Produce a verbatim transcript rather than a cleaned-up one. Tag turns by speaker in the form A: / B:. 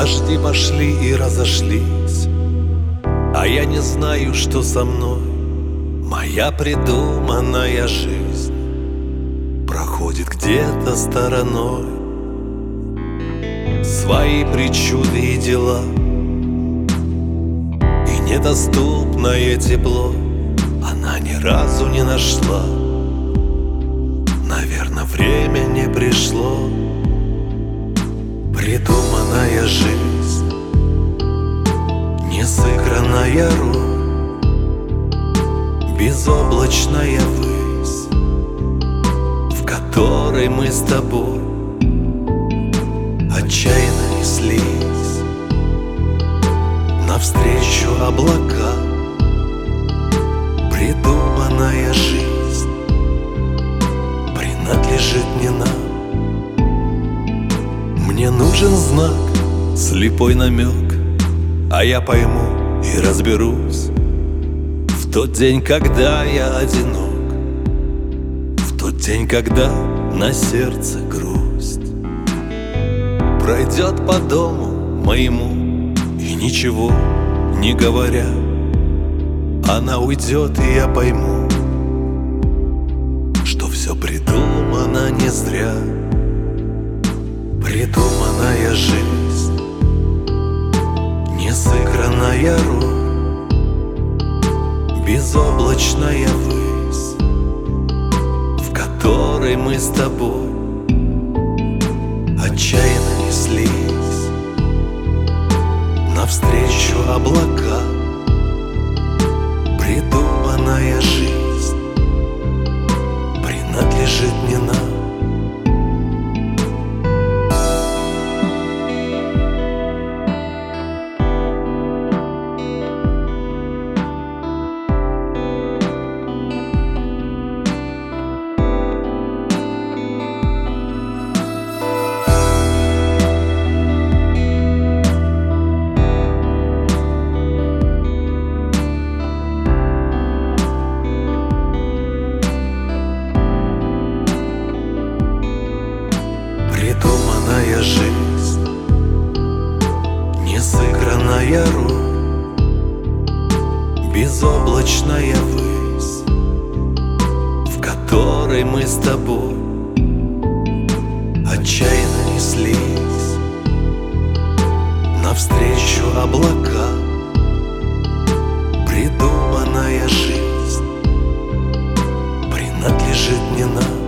A: Дожди пошли и разошлись, а я не знаю, что со мной. Моя придуманная жизнь проходит где-то стороной. Свои причуды и дела, и недоступное тепло она ни разу не нашла. Наверное, время не пришло. Придуманная жизнь, несыгранная роль, безоблачная высь, в которой мы с тобой отчаянно неслись навстречу облака. Придуманная жизнь принадлежит не нам. Мне нужен знак, слепой намек, а я пойму и разберусь в тот день, когда я одинок, в тот день, когда на сердце грусть. Пройдет по дому моему и ничего не говоря, она уйдет, и я пойму, что все придумано не зря. Придуманная жизнь, несыгранная роль, безоблачная высь, в которой мы с тобой отчаянно неслись навстречу облака. Придуманная жизнь принадлежит не нам. Придуманная жизнь, несыгранная роль, безоблачная высь, в которой мы с тобой отчаянно неслись навстречу облака. Придуманная жизнь принадлежит не нам.